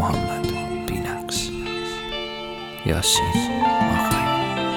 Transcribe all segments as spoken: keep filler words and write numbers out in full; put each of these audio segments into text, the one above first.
محمد بی‌نقص. یاسین آقایی.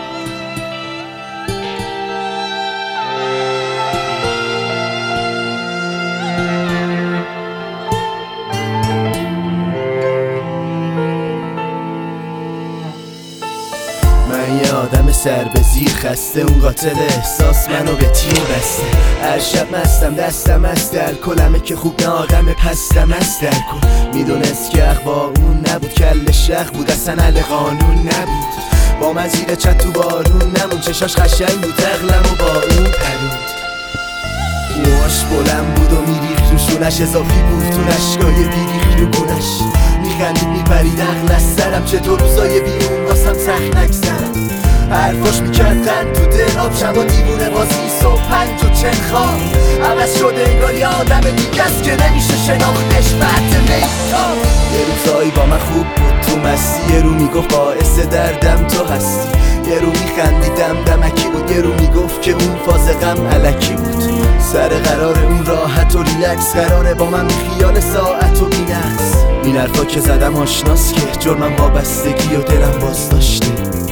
من یه آدم سر به زیر خسته، اون قاتل احساس منو به تیر بسته. هر شب مستم دستم از الکلمه که خوب نه آدم پستم از الکل. میدونست که اخوا اون نبود، کل شخ بود اصلا اهل قانون نبود. با من زیر چت تو بارون نمون، چشاش قشنگ بود اغلم و با اون پرود. موهاش بلند بود و میریخ روشونش، اضافی بود تو نشگاه بیریخ رو گونش. میخندید میپرید عقل از سرم، چطور روزای بیرون واسم سخت نگذرم. حرفاش میکرد قند تو دل آب، شبا دیوونه بازی صبح پنج و چند خواب. عوض شده انگار یه آدم دیگه است که نمیشه شناختش بعد میتاب. یه روزایی با من خوب بود تو مستی، یه رو میگفت باعث دردم تو هستی. یه رو میخندیدم دمکی بود، یه رو میگفت که اون فاز غم علکی بود. سر قرار اون راحت و ریلکس، قراره با من خیال ساعت و بی‌نقص. این حرفا که زدم آشناست که جرمم وابستگی و دلم باز داشته.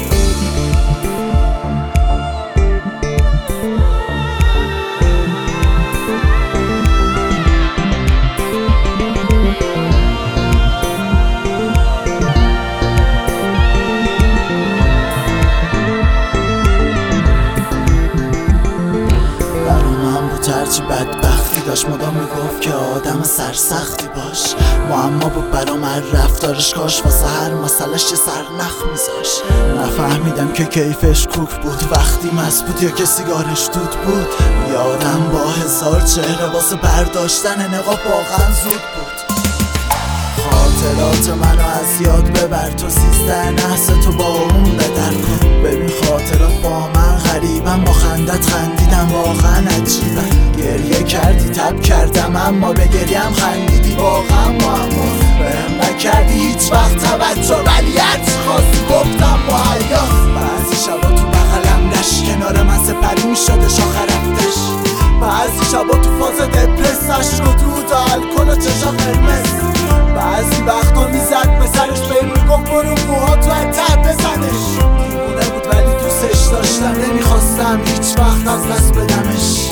هرچی بدبختی داشت مدام میگفت که آدم سرسختی باش. معما بود برام هر رفتارش، کاش واسه هر مسئلهش یه سرنخ میذاش. نفهمیدم که کیفش کوک بود وقتی مست بود یا که سیگارش دود بود. یادم با هزار چهره واسه برداشتن نقاب واقعا زود بود. خاطرات منو از یاد ببر، تو سیزده نحس تو با اون بدر کن. ببین خاطرات با من غریبم، با خندت خندیدم واقعا عجیبم. گریه کردی تب کردم اما به گریم خندیدی واقعا معما. بهم نکردی هیچ وقت توجه ولی هرچی خواستی گفتم مهیاس. بعضی شبا تو بغلم داشت کنار من سپری میشده شاخ رفتش. بعضی شبا تو فاز دپرسش رو دود و الکل و چشا قرمز. بعضی وقتا میزد به سرش بهم میگفت برو موها تو ته بزنش. دیوونه بود ولی دوستش داشتم، نمیخواستم هیچ وقت از دست بدمش.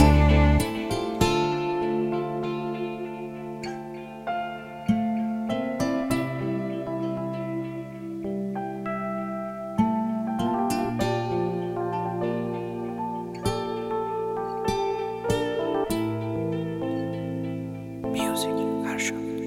میوزیک هر شب.